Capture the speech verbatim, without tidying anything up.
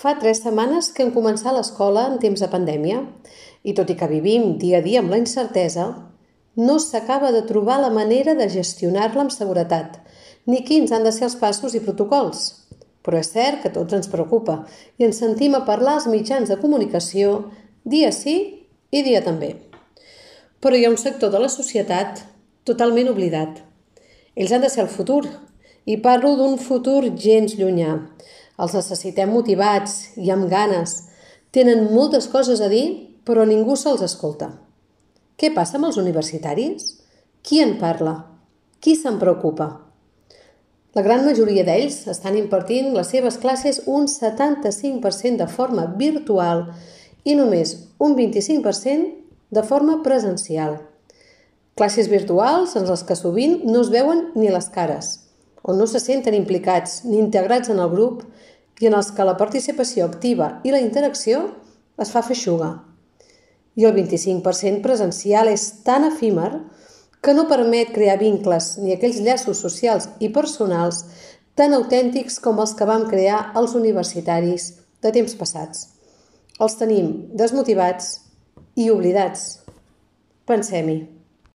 Fa tres setmanes que hem començat l'escola en temps de pandèmia i tot i que vivim dia a dia amb la incertesa, no s'acaba de trobar la manera de gestionar-la amb seguretat, ni quins han de ser els passos i protocols. Però és cert que a tots ens preocupa i ens sentim a parlar als mitjans de comunicació dia sí i dia també. Però hi ha un sector de la societat totalment oblidat. Ells han de ser el futur, i parlo d'un futur gens llunyà. Els necessitem motivats i amb ganes. Tenen moltes coses a dir, però ningú se'ls escolta. Què passa amb els universitaris? Qui en parla? Qui se'n preocupa? La gran majoria d'ells estan impartint les seves classes un setanta-cinc per cent de forma virtual i només un vint-i-cinc per cent de forma presencial. Classes virtuals en les que sovint no es veuen ni les cares, on no se senten implicats ni integrats en el grup i en els que la participació activa i la interacció es fa feixuga. I el vint-i-cinc per cent presencial és tan efímer que no permet crear vincles ni aquells llaços socials i personals tan autèntics com els que vam crear els universitaris de temps passats. Els tenim desmotivats i oblidats. Pensem-hi.